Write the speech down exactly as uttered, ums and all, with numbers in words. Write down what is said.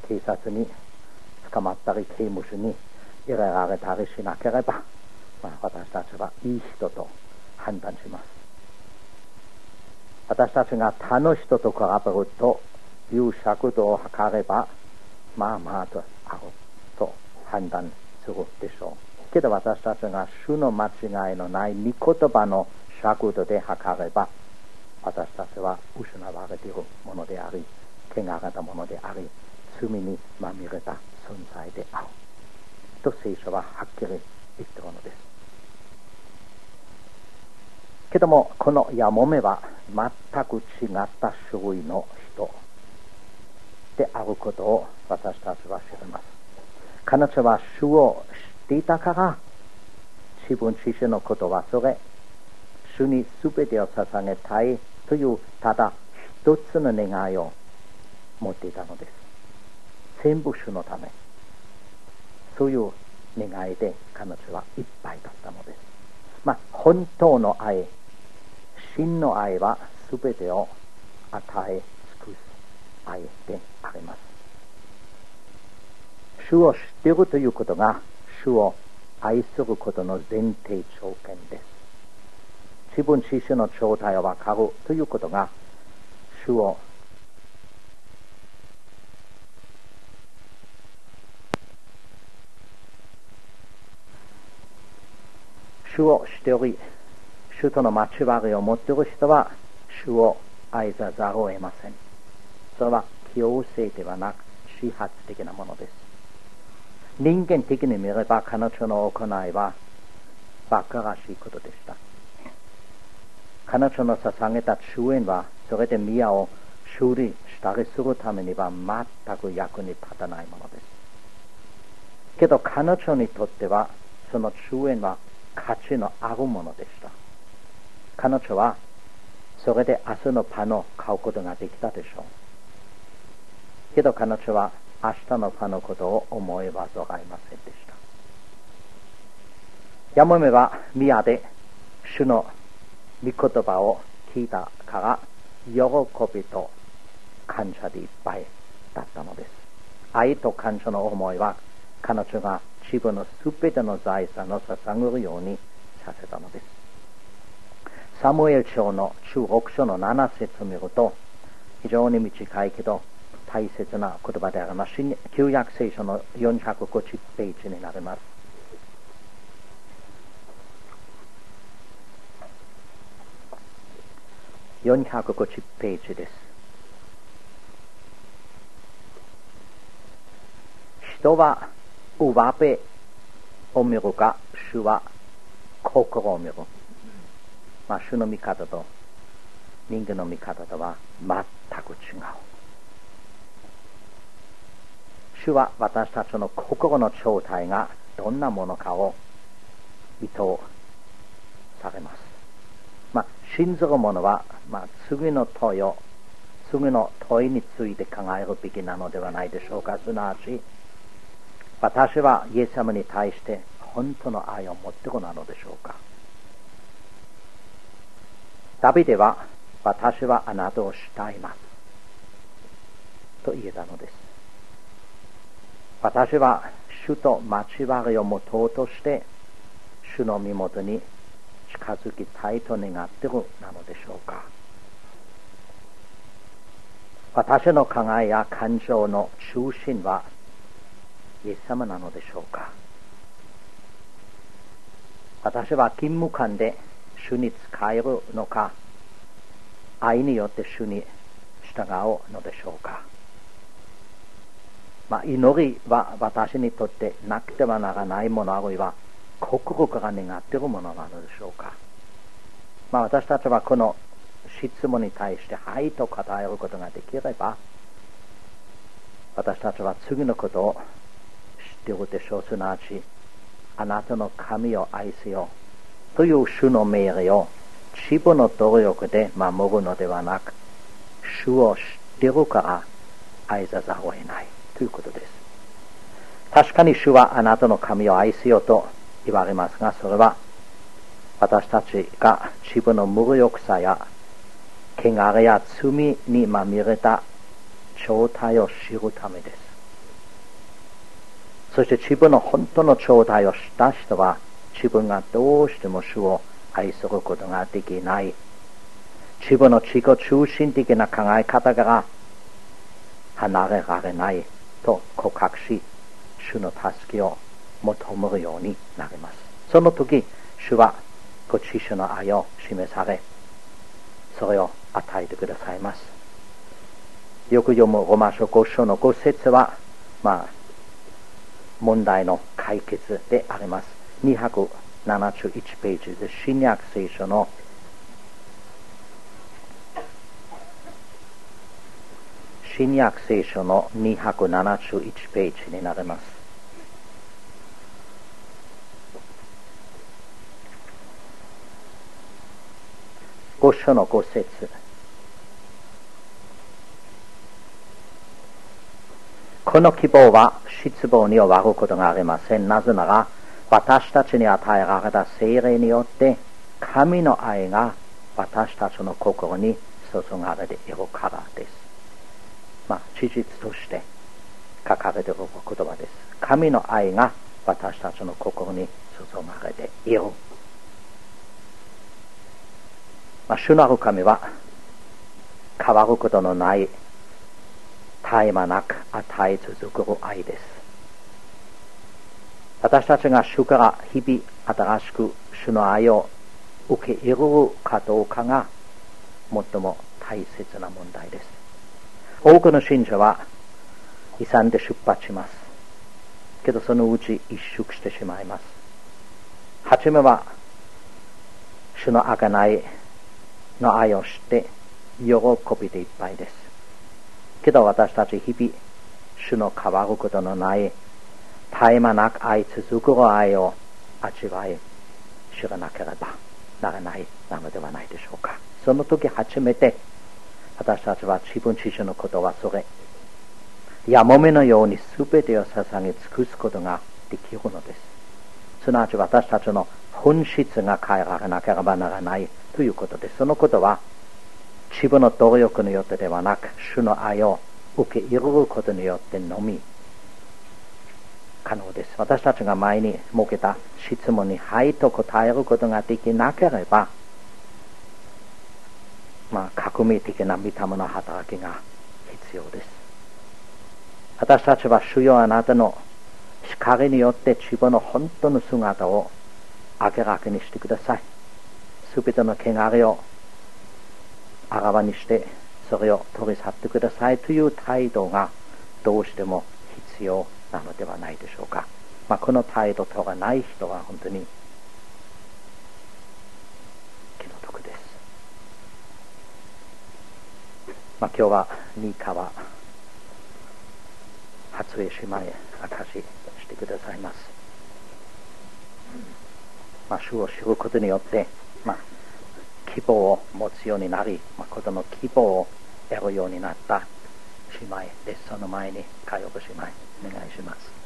警察に捕まったり刑務所に入れられたりしなければ、まあ、私たちはいい人と判断します。私たちが他の人と比べるという尺度を測れば、まあまあとあると判断するでしょう。けど私たちが主の間違いのない御言葉の尺度で測れば、私たちは失われているものであり、汚れたものであり、罪にまみれた存在であると聖書ははっきり言っているのです。けどもこのやもめは全く違った種類の人であることを私たちは知ります。彼女は主を知っていたから自分自身のことはそれ、主に全てを捧げたいというただ一つの願いを持っていたのです。全部主のため、そういう願いで彼女はいっぱいだったのです。まあ本当の愛、真の愛は全てを与え尽くす愛であります。主を知っているということが主を愛することの前提条件です。自分自身の状態を分かるということが主を主を知っており、主との交わりを持っている人は主を愛さざるを得ません。それは強制ではなく自発的なものです。人間的に見れば彼女の行いは馬鹿らしいことでした。彼女の捧げた祝宴はそれで宮を修理したりするためには全く役に立たないものです。けど彼女にとってはその祝宴は価値のあるものでした。彼女はそれで明日のパンを買うことができたでしょう。けど彼女は明日のパンのことを思い煩いませんでした。やもめは宮で主の御言葉を聞いたから喜びと感謝でいっぱいだったのです。愛と感謝の思いは彼女が自分のすべての財産を捧げるようにさせたのです。サムエル書のじゅうろく章のなな節を見ると非常に短いけど大切な言葉であります。旧約聖書のよんひゃくごじゅうページになります。よんひゃくごじゅうページです。人は上辺を見るが主は心を見る。まあ主の見方と人間の見方とは全く違う。主は私たちの心の状態がどんなものかを見通されます。まあ信ずる者は、まあ、次の問いを次の問いについて考えるべきなのではないでしょうか。すなわち私はイエス様に対して本当の愛を持っているのでしょうか。ダビデは私はあなたを慕いますと言えたのです。私は主と交わりを持とうとして主の身元に近づきたいと願っているなのでしょうか。私の考えや感情の中心はイエス様なのでしょうか。私は勤務間で主に仕えるのか、愛によって主に従うのでしょうか。まあ、祈りは私にとってなくてはならないもの、あるいは心から願っているものなのでしょうか。まあ、私たちはこの質問に対してはいと答えることができれば、私たちは次のことを知っているでしょう。すなわちあなたの神を愛せよという主の命令を自分の努力で守るのではなく、主を知っているから愛さざるを得ないということです。確かに主はあなたの神を愛せよと言われますが、それは私たちが自分の無力さや汚れや罪にまみれた状態を知るためです。 そして自分の本当の状態を知った人は、自分がどうしても主を愛することができない。自分の自己中心的な考え方から離れられないと告白し、主の助けを求めるようになります。その時、主はご自身の愛を示され、それを与えてくださいます。よく読むローマ書ご章のご節は、まあ、問題の解決であります。にひゃくななじゅういちページで、新約聖書の新約聖書のにひゃくななじゅういちページになります。ご章のご節。この希望は失望に終わることがありません。なぜなら、私たちに与えられた聖霊によって、神の愛が私たちの心に注がれているからです。まあ、事実として書かれている言葉です。神の愛が私たちの心に注がれている。まあ、主なる神は変わることのない絶え間なく与え続ける愛です。私たちが主から日々新しく主の愛を受け入れるかどうかが最も大切な問題です。多くの信者は遺産で出発します。けどそのうち一縮してしまいます。はじめは主の贖いの愛を知って喜びでいっぱいです。けど私たち日々主の変わることのない絶え間なく愛続く愛を味わい知らなければならないなのではないでしょうか。その時初めて私たちは自分自身のことはそれやもめのように全てを捧げ尽くすことができるのです。すなわち私たちの本質が変えられなければならないということです。そのことは自分の努力によってではなく、主の愛を受け入れることによってのみ可能です。私たちが前に設けた質問にはいと答えることができなければ、まあ革命的な御霊の働きが必要です。私たちは主よあなたの光によって自分の本当の姿を明らかにしてください。すべての汚れをあらわにしてそれを取り去ってくださいという態度がどうしても必要なのではないでしょうか。まあ、この態度を取らない人は本当に気の毒です。まあ、今日は新川初江姉妹証ししてくださいます。まあ、主を知ることによって、まあ、希望を持つようになり、まあ、子供の希望を得るようになった姉妹です。その前に佳代子姉妹お願いします。